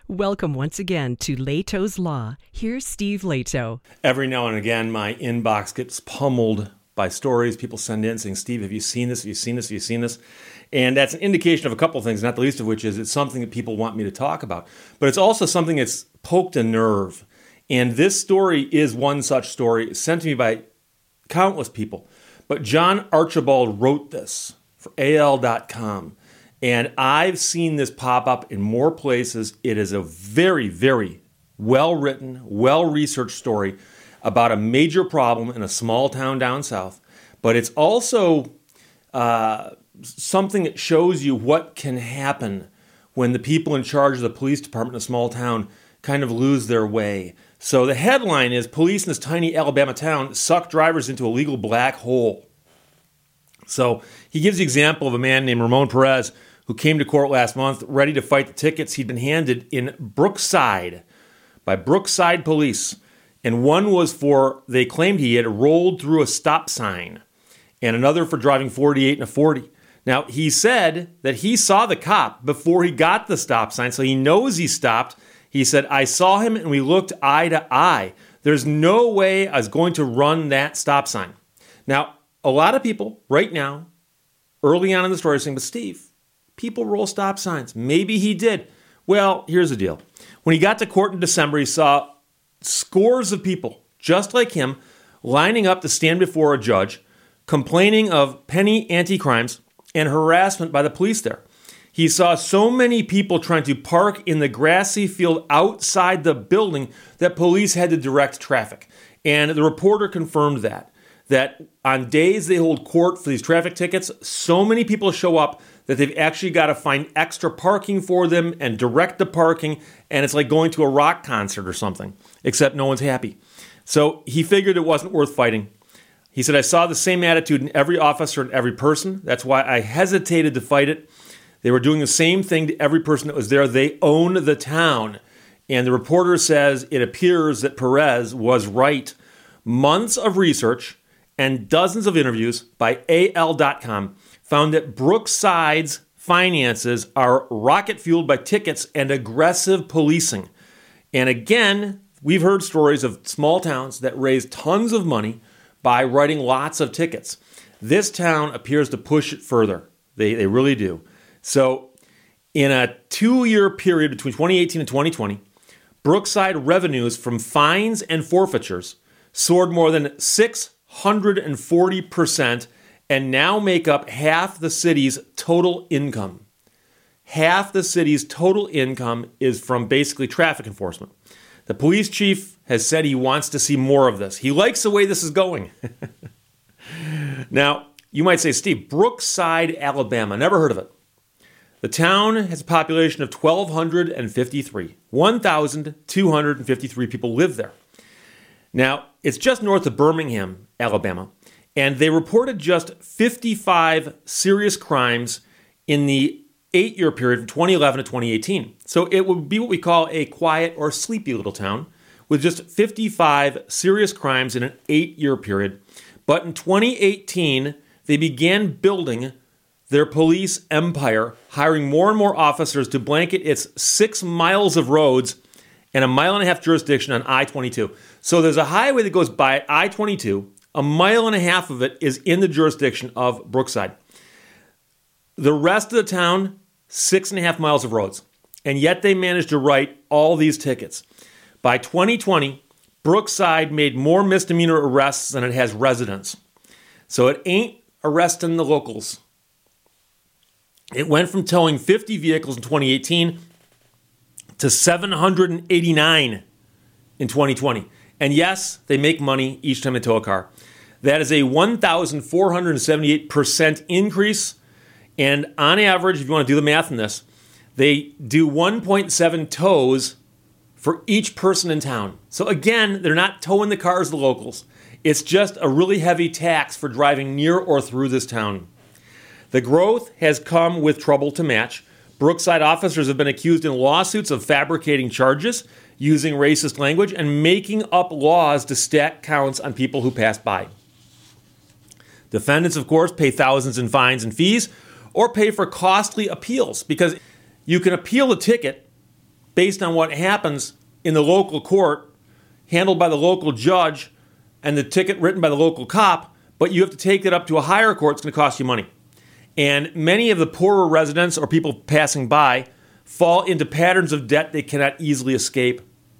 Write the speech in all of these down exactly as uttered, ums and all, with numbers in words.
Welcome once again to Leto's Law. Here's Steve Leto. Every now and again, my inbox gets pummeled by stories people send in saying, Steve, have you seen this? Have you seen this? Have you seen this? And that's an indication of a couple of things, not the least of which is it's something that people want me to talk about. But it's also something that's poked a nerve. And this story is one such story sent to me by countless people. But John Archibald wrote this for A L dot com. And I've seen this pop up in more places. It is a very, very well-written, well-researched story about a major problem in a small town down south. But it's also uh, something that shows you what can happen when the people in charge of the police department in a small town kind of lose their way. So the headline is, Police in this tiny Alabama town suck drivers into a legal black hole. So he gives the example of a man named Ramon Perez who came to court last month ready to fight the tickets he'd been handed in Brookside by Brookside police. And one was for, they claimed he had rolled through a stop sign, and another for driving forty-eight and a forty. Now, he said that he saw the cop before he got the stop sign, so he knows he stopped. He said, I saw him and we looked eye to eye. There's no way I was going to run that stop sign. Now, a lot of people right now, early on in the story, are saying, but Steve, people roll stop signs. Maybe he did. Well, here's the deal. When he got to court in December, he saw scores of people, just like him, lining up to stand before a judge, complaining of penny anti-crimes and harassment by the police there. He saw so many people trying to park in the grassy field outside the building that police had to direct traffic. And the reporter confirmed that, that on days they hold court for these traffic tickets, so many people show up that they've actually got to find extra parking for them and direct the parking, and it's like going to a rock concert or something, except no one's happy. So he figured it wasn't worth fighting. He said, I saw the same attitude in every officer and every person. That's why I hesitated to fight it. They were doing the same thing to every person that was there. They own the town. And the reporter says it appears that Perez was right. Months of research and dozens of interviews by A L dot com found that Brookside's finances are rocket-fueled by tickets and aggressive policing. And again, we've heard stories of small towns that raise tons of money by writing lots of tickets. This town appears to push it further. They, they really do. So in a two-year period between twenty eighteen and twenty twenty, Brookside revenues from fines and forfeitures soared more than six hundred forty percent and now make up half the city's total income. Half the city's total income is from basically traffic enforcement. The police chief has said he wants to see more of this. He likes the way this is going. Now, you might say, Steve, Brookside, Alabama, never heard of it. The town has a population of one thousand two hundred fifty-three. one thousand two hundred fifty-three people live there. Now, it's just north of Birmingham, Alabama, and they reported just fifty-five serious crimes in the eight-year period from twenty eleven to twenty eighteen. So it would be what we call a quiet or sleepy little town with just fifty-five serious crimes in an eight-year period. But in twenty eighteen, they began building their police empire, hiring more and more officers to blanket its six miles of roads and a mile and a half jurisdiction on I twenty-two. So there's a highway that goes by I twenty-two. A mile and a half of it is in the jurisdiction of Brookside. The rest of the town, six and a half miles of roads. And yet they managed to write all these tickets. By twenty twenty, Brookside made more misdemeanor arrests than it has residents. So it ain't arresting the locals. It went from towing fifty vehicles in twenty eighteen to seven hundred eighty-nine in twenty twenty. And yes, they make money each time they tow a car. That is a one thousand four hundred seventy-eight percent increase. And on average, if you want to do the math on this, they do one point seven tows for each person in town. So again, they're not towing the cars, the locals. It's just a really heavy tax for driving near or through this town. The growth has come with trouble to match. Brookside officers have been accused in lawsuits of fabricating charges, using racist language, and making up laws to stack counts on people who pass by. Defendants, of course, pay thousands in fines and fees or pay for costly appeals because you can appeal a ticket based on what happens in the local court, handled by the local judge, and the ticket written by the local cop, but you have to take it up to a higher court. It's going to cost you money. And many of the poorer residents or people passing by fall into patterns of debt they cannot easily escape.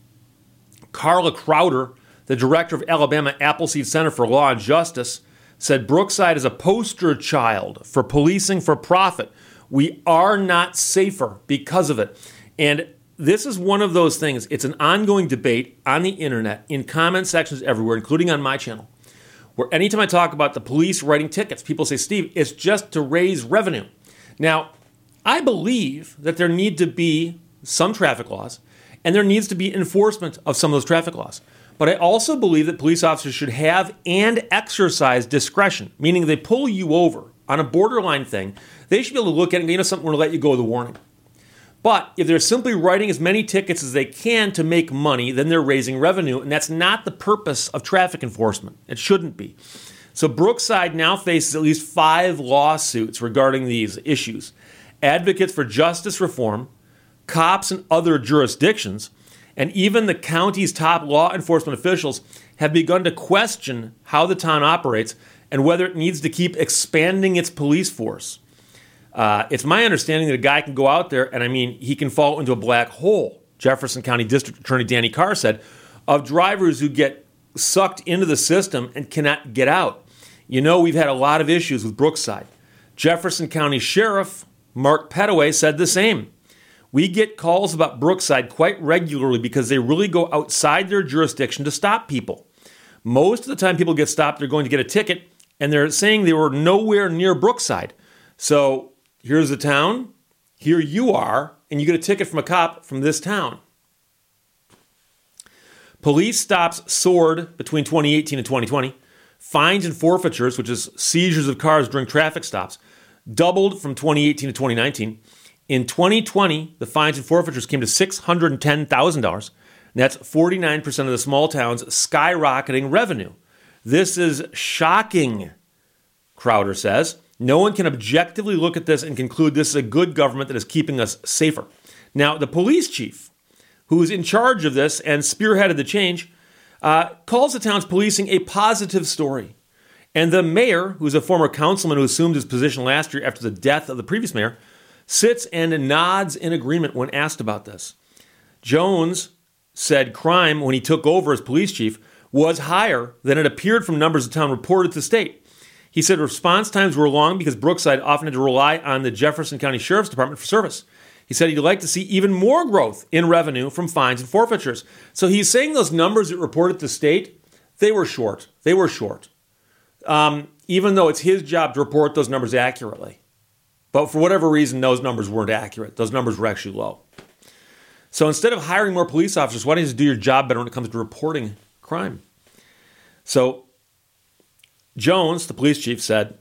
Carla Crowder, the director of Alabama Appleseed Center for Law and Justice, said Brookside is a poster child for policing for profit. We are not safer because of it. And this is one of those things. It's an ongoing debate on the internet, in comment sections everywhere, including on my channel, where anytime I talk about the police writing tickets, people say, Steve, it's just to raise revenue. Now, I believe that there need to be some traffic laws, and there needs to be enforcement of some of those traffic laws. But I also believe that police officers should have and exercise discretion, meaning they pull you over on a borderline thing, they should be able to look at it and go, you know something, we're going to let you go with a warning. But if they're simply writing as many tickets as they can to make money, then they're raising revenue, and that's not the purpose of traffic enforcement. It shouldn't be. So Brookside now faces at least five lawsuits regarding these issues. Advocates for justice reform, cops in other jurisdictions, and even the county's top law enforcement officials have begun to question how the town operates and whether it needs to keep expanding its police force. Uh, it's my understanding that a guy can go out there and, I mean, he can fall into a black hole. Jefferson County District Attorney Danny Carr said, of drivers who get sucked into the system and cannot get out. You know, we've had a lot of issues with Brookside. Jefferson County Sheriff Mark Pettaway said the same. We get calls about Brookside quite regularly because they really go outside their jurisdiction to stop people. Most of the time people get stopped, they're going to get a ticket, and they're saying they were nowhere near Brookside. So here's the town, here you are, and you get a ticket from a cop from this town. Police stops soared between twenty eighteen and twenty twenty. Fines and forfeitures, which is seizures of cars during traffic stops, doubled from twenty eighteen to twenty nineteen. In twenty twenty, the fines and forfeitures came to six hundred ten thousand dollars. And that's forty-nine percent of the small town's skyrocketing revenue. This is shocking, Crowder says. No one can objectively look at this and conclude this is a good government that is keeping us safer. Now, the police chief, who's in charge of this and spearheaded the change, uh, calls the town's policing a positive story. And the mayor, who's a former councilman who assumed his position last year after the death of the previous mayor, sits and nods in agreement when asked about this. Jones said crime, when he took over as police chief, was higher than it appeared from numbers the town reported to the state. He said response times were long because Brookside often had to rely on the Jefferson County Sheriff's Department for service. He said he'd like to see even more growth in revenue from fines and forfeitures. So he's saying those numbers that reported to the state, they were short. They were short. Um, even though it's his job to report those numbers accurately. But for whatever reason, those numbers weren't accurate. Those numbers were actually low. So instead of hiring more police officers, why don't you just do your job better when it comes to reporting crime? So Jones, the police chief, said,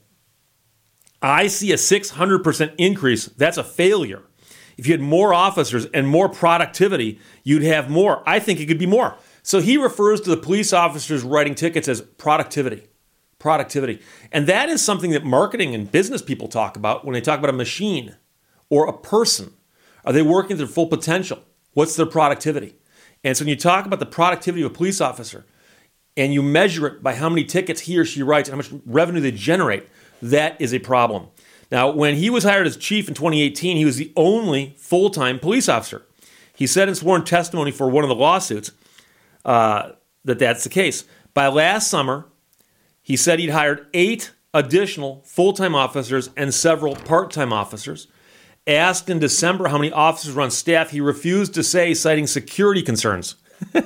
I see a six hundred percent increase. That's a failure. If you had more officers and more productivity, you'd have more. I think it could be more. So he refers to the police officers writing tickets as productivity. Productivity. And that is something that marketing and business people talk about when they talk about a machine or a person. Are they working to their full potential? What's their productivity? And so when you talk about the productivity of a police officer and you measure it by how many tickets he or she writes and how much revenue they generate, that is a problem. Now, when he was hired as chief in twenty eighteen, he was the only full-time police officer. He said in sworn testimony for one of the lawsuits uh, that that's the case. By last summer, he said he'd hired eight additional full-time officers and several part-time officers. Asked in December how many officers were on staff, he refused to say, citing security concerns.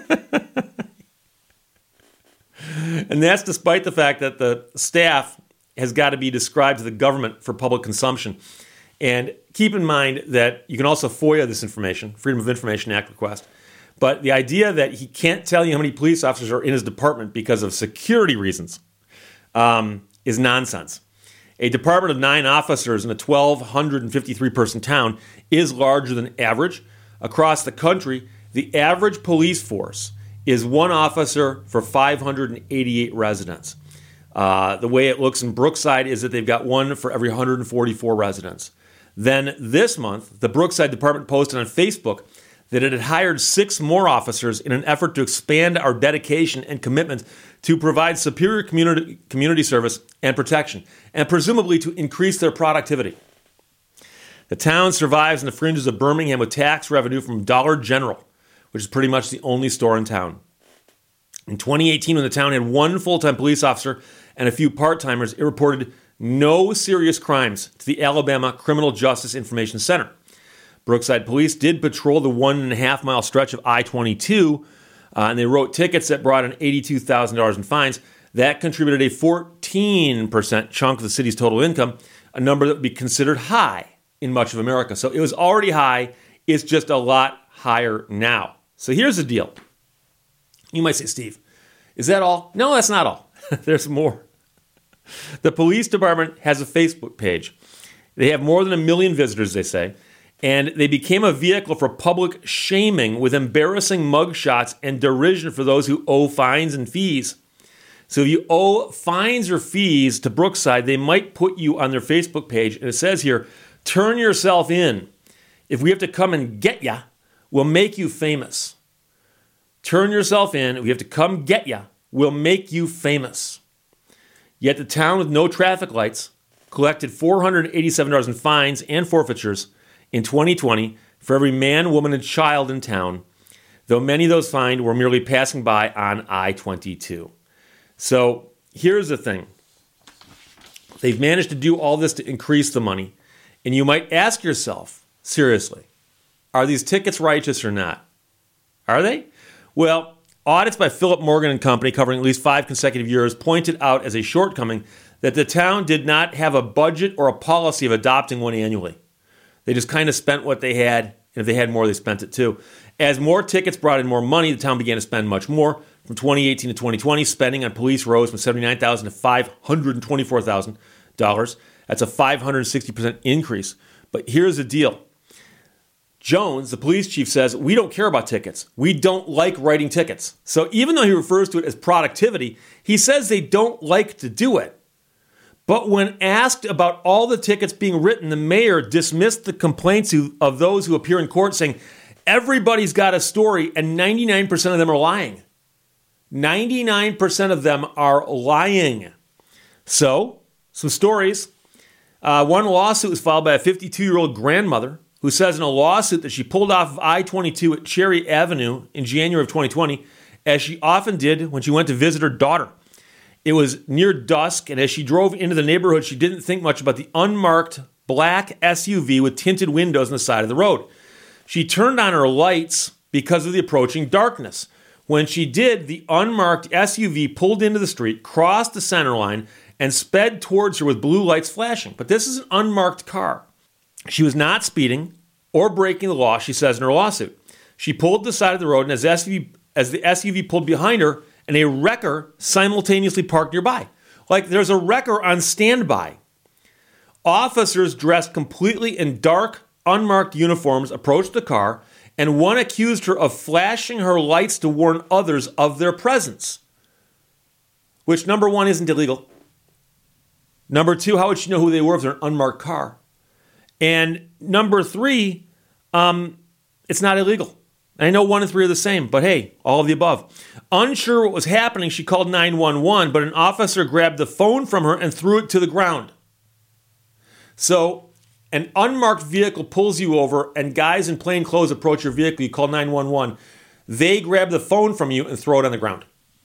And that's despite the fact that the staff has got to be described to the government for public consumption. And keep in mind that you can also FOIA this information, Freedom of Information Act request. But the idea that he can't tell you how many police officers are in his department because of security reasons um, is nonsense. A department of nine officers in a one thousand two hundred fifty-three person town is larger than average. Across the country, the average police force is one officer for five hundred eighty-eight residents. Uh, the way it looks in Brookside is that they've got one for every one hundred forty-four residents. Then this month, the Brookside Department posted on Facebook that it had hired six more officers in an effort to expand our dedication and commitment to provide superior community, community service and protection, and presumably to increase their productivity. The town survives in the fringes of Birmingham with tax revenue from Dollar General, which is pretty much the only store in town. In twenty eighteen, when the town had one full-time police officer and a few part-timers, it reported no serious crimes to the Alabama Criminal Justice Information Center. Brookside Police did patrol the one and a half mile stretch of I twenty-two, uh, and they wrote tickets that brought in eighty-two thousand dollars in fines. That contributed a fourteen percent chunk of the city's total income, a number that would be considered high in much of America. So it was already high. It's just a lot higher now. So here's the deal. You might say, Steve, is that all? No, that's not all. There's more. The police department has a Facebook page. They have more than a million visitors, they say, and they became a vehicle for public shaming with embarrassing mugshots and derision for those who owe fines and fees. So if you owe fines or fees to Brookside, they might put you on their Facebook page, and it says here, turn yourself in. If we have to come and get ya, we'll make you famous. Turn yourself in. If we have to come get ya, we'll make you famous. Yet the town with no traffic lights collected four hundred eighty-seven dollars in fines and forfeitures in twenty twenty for every man, woman, and child in town, though many of those fined were merely passing by on I twenty-two. So here's the thing. They've managed to do all this to increase the money, and you might ask yourself, seriously, are these tickets righteous or not? Are they? Well, audits by Philip Morgan and Company covering at least five consecutive years pointed out as a shortcoming that the town did not have a budget or a policy of adopting one annually. They just kind of spent what they had, and if they had more, they spent it too. As more tickets brought in more money, the town began to spend much more. From twenty eighteen to twenty twenty, spending on police rose from seventy-nine thousand dollars to five hundred twenty-four thousand dollars. That's a five hundred sixty percent increase. But here's the deal. Jones, the police chief, says, we don't care about tickets. We don't like writing tickets. So even though he refers to it as productivity, he says they don't like to do it. But when asked about all the tickets being written, the mayor dismissed the complaints of those who appear in court, saying, everybody's got a story and ninety-nine percent of them are lying. ninety-nine percent of them are lying. So, some stories. Uh, one lawsuit was filed by a fifty-two-year-old grandmother who says in a lawsuit that she pulled off of I twenty-two at Cherry Avenue in January of twenty twenty, as she often did when she went to visit her daughter. It was near dusk, and as she drove into the neighborhood, she didn't think much about the unmarked black S U V with tinted windows on the side of the road. She turned on her lights because of the approaching darkness. When she did, the unmarked S U V pulled into the street, crossed the center line, and sped towards her with blue lights flashing. But this is an unmarked car. She was not speeding or breaking the law, she says in her lawsuit. She pulled to the side of the road, and as, S U V, as the S U V pulled behind her, and a wrecker simultaneously parked nearby. Like there's a wrecker on standby. Officers dressed completely in dark, unmarked uniforms approached the car, and one accused her of flashing her lights to warn others of their presence. Which, number one, isn't illegal. Number two, how would she know who they were if they're an unmarked car? And number three, um, it's not illegal. I know one and three are the same, but hey, all of the above. Unsure what was happening, she called nine one one, but an officer grabbed the phone from her and threw it to the ground. So an unmarked vehicle pulls you over, and guys in plain clothes approach your vehicle. You call nine one one. They grab the phone from you and throw it on the ground.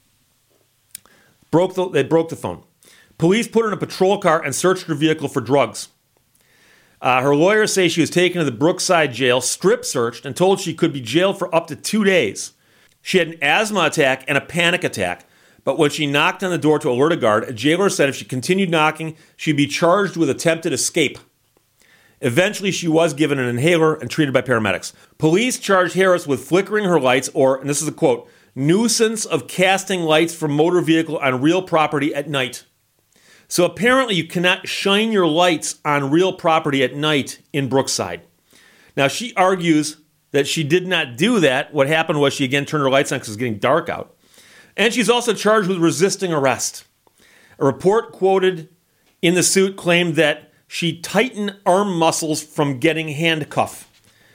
Broke the, they broke the phone. Police put her in a patrol car and searched her vehicle for drugs. Uh, her lawyers say she was taken to the Brookside jail, strip searched, and told she could be jailed for up to two days. She had an asthma attack and a panic attack, but when she knocked on the door to alert a guard, a jailer said if she continued knocking, she'd be charged with attempted escape. Eventually, she was given an inhaler and treated by paramedics. Police charged Harris with flickering her lights, or, and this is a quote, nuisance of casting lights from motor vehicle on real property at night. So apparently you cannot shine your lights on real property at night in Brookside. Now, she argues that she did not do that. What happened was she again turned her lights on because it was getting dark out. And she's also charged with resisting arrest. A report quoted in the suit claimed that she tightened arm muscles from getting handcuffed.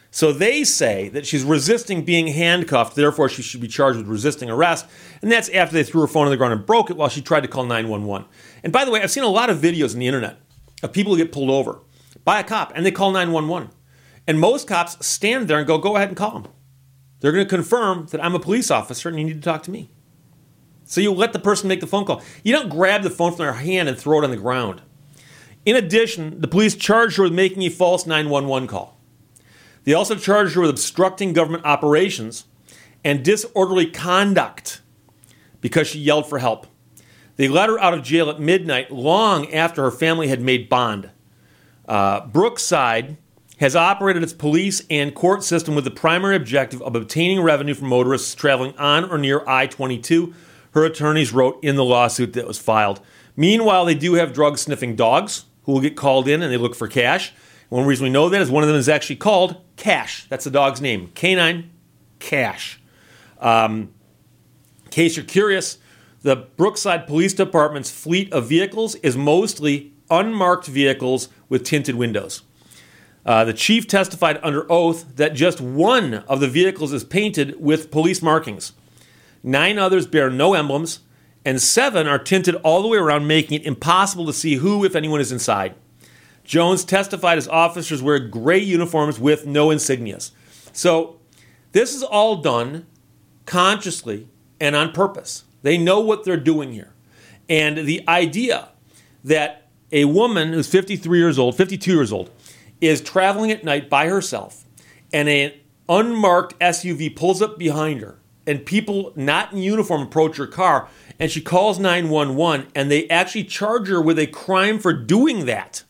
So they say that she's resisting being handcuffed, therefore she should be charged with resisting arrest. And that's after they threw her phone on the ground and broke it while she tried to call nine one one. And by the way, I've seen a lot of videos on the internet of people who get pulled over by a cop and they call nine one one. And most cops stand there and go, go ahead and call them. They're going to confirm that I'm a police officer and you need to talk to me. So you let the person make the phone call. You don't grab the phone from their hand and throw it on the ground. In addition, the police charged her with making a false nine one one call. They also charged her with obstructing government operations and disorderly conduct because she yelled for help. They let her out of jail at midnight long after her family had made bond. Uh, Brookside has operated its police and court system with the primary objective of obtaining revenue from motorists traveling on or near I twenty-two, her attorneys wrote in the lawsuit that was filed. Meanwhile, they do have drug-sniffing dogs who will get called in and they look for cash. One reason we know that is one of them is actually called Cash. That's the dog's name. Canine Cash. Um, in case you're curious, the Brookside Police Department's fleet of vehicles is mostly unmarked vehicles with tinted windows. Uh, the chief testified under oath that just one of the vehicles is painted with police markings. Nine others bear no emblems, and seven are tinted all the way around, making it impossible to see who, if anyone, is inside. Jones testified as officers wear gray uniforms with no insignias. So this is all done consciously and on purpose. They know what they're doing here. And the idea that a woman who's fifty-three years old, fifty-two years old, is traveling at night by herself and an unmarked S U V pulls up behind her and people not in uniform approach her car and she calls nine one one and they actually charge her with a crime for doing that.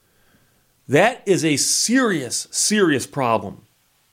That is a serious, serious problem.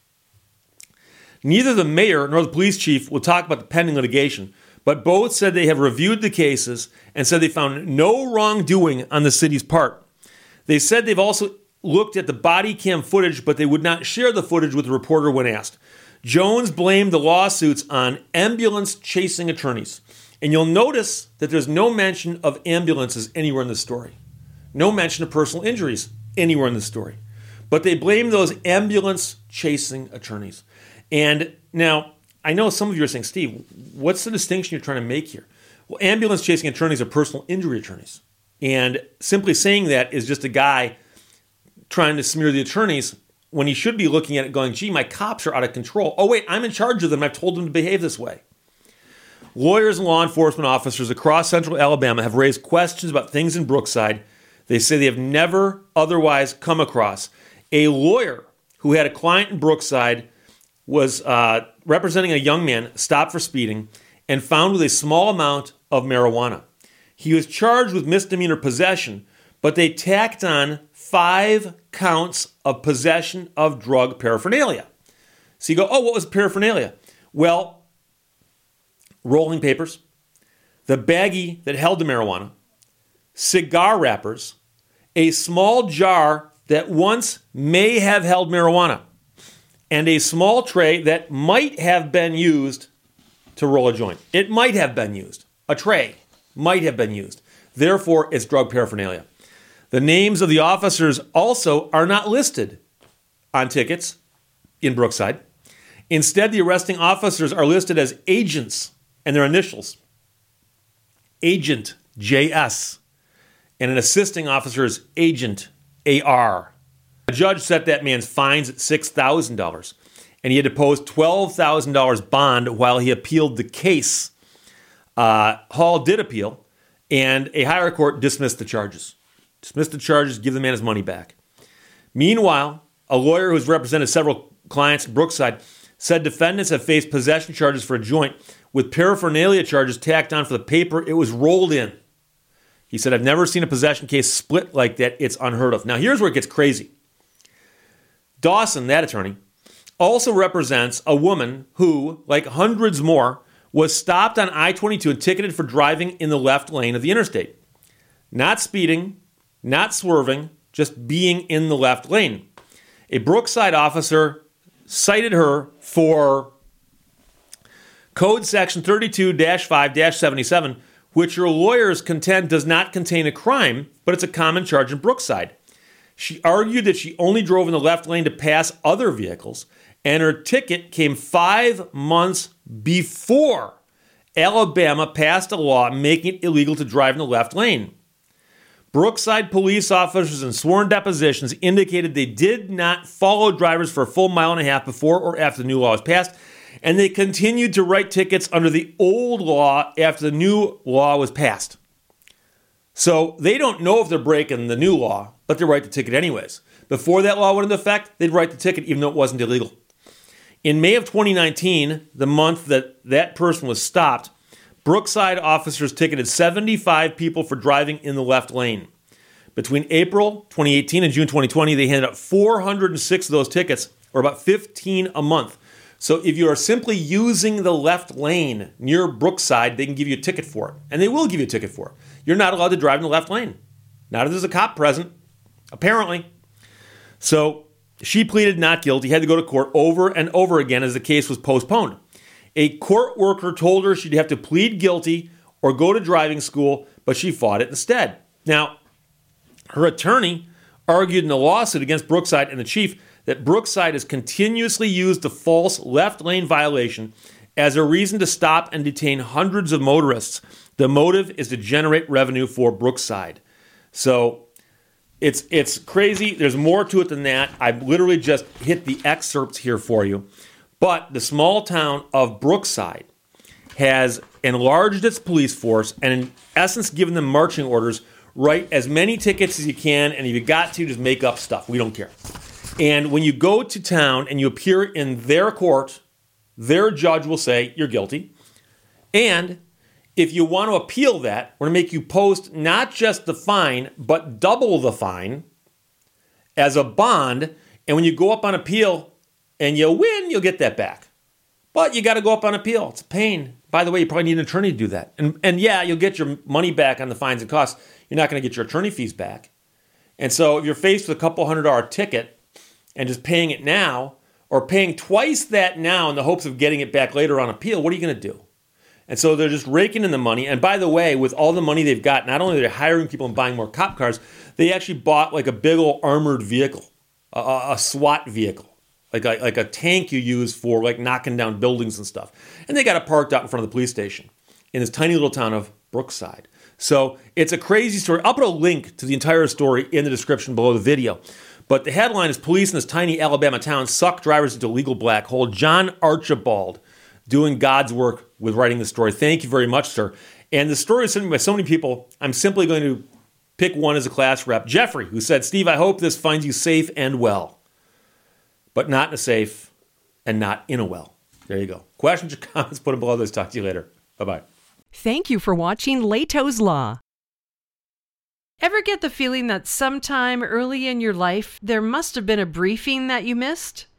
Neither the mayor nor the police chief will talk about the pending litigation, but both said they have reviewed the cases and said they found no wrongdoing on the city's part. They said they've also looked at the body cam footage, but they would not share the footage with the reporter when asked. Jones blamed the lawsuits on ambulance chasing attorneys. And you'll notice that there's no mention of ambulances anywhere in the story. No mention of personal injuries anywhere in the story. But they blame those ambulance chasing attorneys. And now, I know some of you are saying, Steve, what's the distinction you're trying to make here? Well, ambulance chasing attorneys are personal injury attorneys. And simply saying that is just a guy trying to smear the attorneys when he should be looking at it going, gee, my cops are out of control. Oh, wait, I'm in charge of them. I've told them to behave this way. Lawyers and law enforcement officers across central Alabama have raised questions about things in Brookside they say they have never otherwise come across. A lawyer who had a client in Brookside was uh, representing a young man stopped for speeding and found with a small amount of marijuana. He was charged with misdemeanor possession, but they tacked on five counts of possession of drug paraphernalia. So you go, oh, what was paraphernalia? Well, rolling papers, the baggie that held the marijuana, cigar wrappers, a small jar that once may have held marijuana, and a small tray that might have been used to roll a joint. It might have been used. A tray might have been used. Therefore, it's drug paraphernalia. The names of the officers also are not listed on tickets in Brookside. Instead, the arresting officers are listed as agents and their initials. Agent J S. And an assisting officer is Agent A R. The judge set that man's fines at six thousand dollars, and he had to post twelve thousand dollars bond while he appealed the case. Uh, Hall did appeal, and a higher court dismissed the charges. Dismissed the charges, give the man his money back. Meanwhile, a lawyer who's represented several clients in Brookside said defendants have faced possession charges for a joint with paraphernalia charges tacked on for the paper it was rolled in. He said, I've never seen a possession case split like that. It's unheard of. Now, here's where it gets crazy. Dawson, that attorney, also represents a woman who, like hundreds more, was stopped on I twenty-two and ticketed for driving in the left lane of the interstate. Not speeding, not swerving, just being in the left lane. A Brookside officer cited her for Code Section thirty-two dash five dash seventy-seven, which your lawyers contend does not contain a crime, but it's a common charge in Brookside. She argued that she only drove in the left lane to pass other vehicles, and her ticket came five months before Alabama passed a law making it illegal to drive in the left lane. Brookside police officers in sworn depositions indicated they did not follow drivers for a full mile and a half before or after the new law was passed, and they continued to write tickets under the old law after the new law was passed. So they don't know if they're breaking the new law, but they write the ticket anyways. Before that law went into effect, they'd write the ticket even though it wasn't illegal. In May of twenty nineteen, the month that that person was stopped, Brookside officers ticketed seventy-five people for driving in the left lane. Between April twenty eighteen and June twenty twenty, they handed out four hundred six of those tickets, or about fifteen a month. So if you are simply using the left lane near Brookside, they can give you a ticket for it. And they will give you a ticket for it. You're not allowed to drive in the left lane. Not if there's a cop present, apparently. So she pleaded not guilty, had to go to court over and over again as the case was postponed. A court worker told her she'd have to plead guilty or go to driving school, but she fought it instead. Now, her attorney argued in a lawsuit against Brookside and the chief that Brookside has continuously used the false left lane violation as a reason to stop and detain hundreds of motorists. The motive is to generate revenue for Brookside. So it's it's crazy. There's more to it than that. I've literally just hit the excerpts here for you. But the small town of Brookside has enlarged its police force and in essence given them marching orders. Write as many tickets as you can, and if you got to, just make up stuff. We don't care. And when you go to town and you appear in their court, their judge will say you're guilty. And if you want to appeal that, we're going to make you post not just the fine, but double the fine as a bond. And when you go up on appeal and you win, you'll get that back. But you got to go up on appeal. It's a pain. By the way, you probably need an attorney to do that. And, and yeah, you'll get your money back on the fines and costs. You're not going to get your attorney fees back. And so if you're faced with a couple hundred dollar ticket and just paying it now, or paying twice that now in the hopes of getting it back later on appeal, what are you going to do? And so they're just raking in the money. And by the way, with all the money they've got, not only are they hiring people and buying more cop cars, they actually bought like a big old armored vehicle, a, a SWAT vehicle, like a, like a tank you use for like knocking down buildings and stuff. And they got it parked out in front of the police station in this tiny little town of Brookside. So it's a crazy story. I'll put a link to the entire story in the description below the video. But the headline is Police in this tiny Alabama town suck drivers into a legal black hole. John Archibald doing God's work with writing the story. Thank you very much, sir. And the story is sent by so many people, I'm simply going to pick one as a class rep. Jeffrey, who said, Steve, I hope this finds you safe and well, but not in a safe and not in a well. There you go. Questions or comments, put them below. Let's talk to you later. Bye-bye. Thank you for watching Leto's Law. Ever get the feeling that sometime early in your life there must have been a briefing that you missed?